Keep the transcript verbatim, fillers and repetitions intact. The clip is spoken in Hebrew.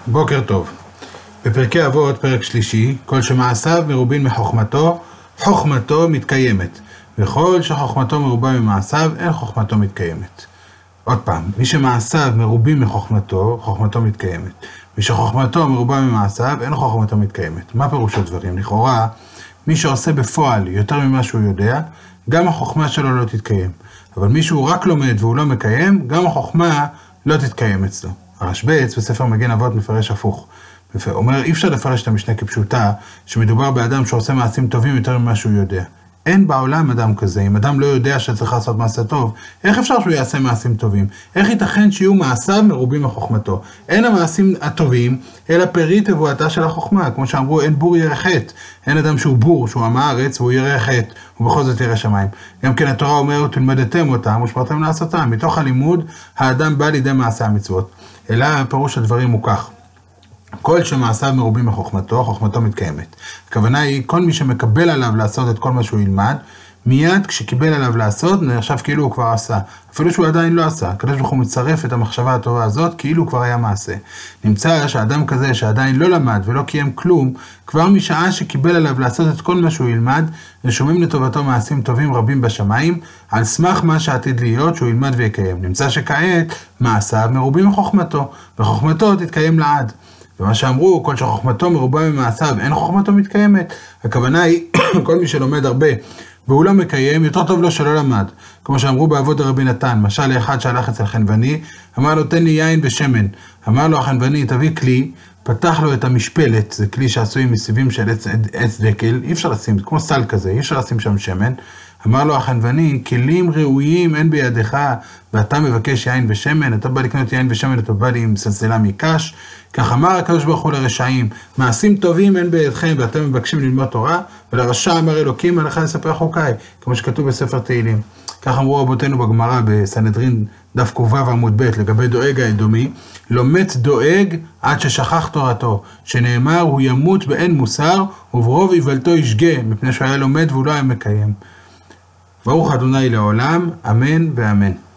בוקר טוב. בפרקי אבות, פרק שלישי, כל שמעשיו מרובין מחוכמתו, חוכמתו מתקיימת. וכל שחוכמתו מרובה ממעשיו, אין חוכמתו מתקיימת. עוד פעם, מי שמעשיו מרובים מחוכמתו, חוכמתו מתקיימת. מי שחוכמתו מרובה ממעשיו, אין חוכמתו מתקיימת. מה פירוש הדברים? לכאורה, מי שעושה בפועל יותר ממה שהוא יודע, גם החוכמה שלו לא תתקיים. אבל מי שהוא רק לומד והוא לא מקיים, גם החוכמה לא תתקיים אצלו. הרשב"ץ בספר מגן אבות מפרש הפוך. הוא אומר, אי אפשר לפרש את המשנה כפשוטה, שמדובר באדם שעושה מעשים טובים יותר ממה שהוא יודע. אין בעולם אדם כזה. אם אדם לא יודע שצריך לעשות מעשה טוב, איך אפשר שהוא יעשה מעשים טובים? איך ייתכן שיהיו מעשיו מרובים מחוכמתו? אין המעשים הטובים, אלא פרי תבואתה של החוכמה. כמו שאמרו, אין בור ירא חטא. אין אדם שהוא בור, שהוא עם הארץ, והוא ירא חטא, ובכל זאת ירא שמיים. גם כן התורה אומרת, תלמדתם אותם, ושמרתם לעשותם. מתוך הלימוד, האדם בא לידי מעשה המצוות. אלא פירוש הדברים הוא כך. כל שמעשיו מרובים מחוכמתו, חוכמתו מתקיימת. הכוונה היא, כל מי שמקבל עליו לעשות את כל מה שהוא ילמד, מיד כשקיבל עליו לעשות, נחשב כאילו הוא כבר עשה. אפילו שהוא עדיין לא עשה. הקדוש ברוך הוא מצרף את המחשבה הטובה הזאת, כאילו כבר היה מעשה. נמצא שאדם כזה שעדיין לא למד ולא קיים כלום, כבר משעה שקיבל עליו לעשות את כל מה שהוא ילמד, רשומים לטובתו מעשים טובים רבים בשמיים, על סמך מה שעתיד להיות שהוא ילמד ויקיים. נמצא שכעת מעשיו מרובים מחוכמתו, וחוכמתו תתקיים לעד. ומה שאמרו, כל שחוכמתו מרובה ממעשיו, אין חוכמתו מתקיימת. הכוונה היא, כל מי שלומד הרבה, והוא לא מקיים, יותר טוב לו שלא למד. כמו שאמרו בעבוד רבי נתן, משל לאחד שהלך אצל חנווני, אמר לו, תן לי יין ושמן. אמר לו החנווני, תביא כלי, פתח לו את המשפלת, זה כלי שעשוי מסיבים של עץ, עץ דקל, אי אפשר לשים, כמו סל כזה, אי אפשר לשים שם שמן. אמר לו החנווני, כלים ראויים אין בידיך, ואתה מבקש יין ושמן, אתה בא לקנות יין ושמן, אתה בא לי עם סלסלה מקש. כך אמר הקדוש ברוך הוא לרשעים, מעשים טובים אין בידכם, ואתם מבקשים ללמוד תורה, ולרשע אמר אלוקים, עליך לספר חוקיי, כמו שכתוב בספר תהילים. כך אמרו רבותינו בגמרא בסנהדרין דף ק"ו עמוד ב' לגבי דואג האדומי, לא מת דואג עד ששכח תורתו, שנאמר הוא ימות באין מוסר, וברוב איוולתו ישגה, מפני שהוא היה לומד והוא לא היה מקיים. ברוך ה' לעולם, אמן ואמן.